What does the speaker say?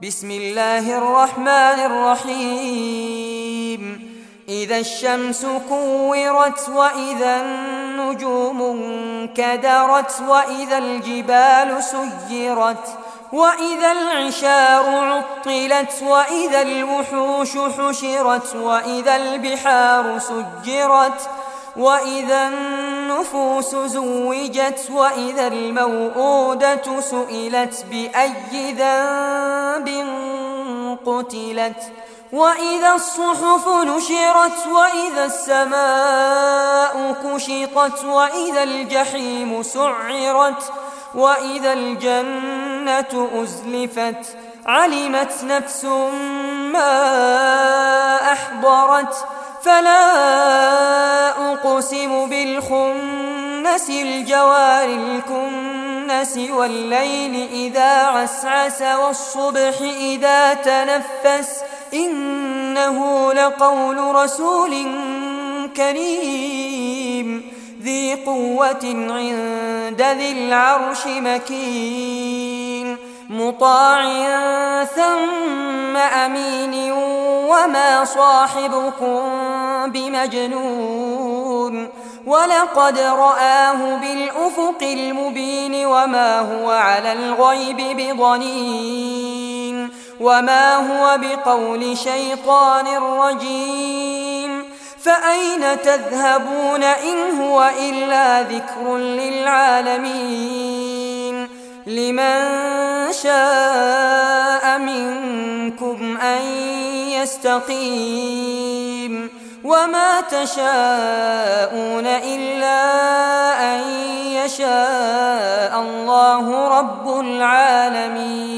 بسم الله الرحمن الرحيم. إذا الشمس كورت وإذا النجوم انكدرت وإذا الجبال سيرت وإذا العشار عطلت وإذا الوحوش حشرت وإذا البحار سجرت وإذا النفوس زوجت وإذا الموءودة سئلت بأي ذنب قتلت وإذا الصحف نشرت وإذا السماء كشطت وإذا الجحيم سعرت وإذا الجنة أزلفت علمت نفس ما أحضرت فلا أقسم بالخنس الجوار الكنس والليل إذا عسعس والصبح إذا تنفس إنه لقول رسول كريم ذي قوة عند ذي العرش مكين مطاع ثم أمين وما صاحبكم بمجنون ولقد رآه بالأفق المبين وما هو على الغيب بضنين وما هو بقول شيطان رجيم فأين تذهبون إن هو إلا ذكر للعالمين لمن شاء منكم أن يستقيم وما تشاءون إلا أن يشاء الله رب العالمين.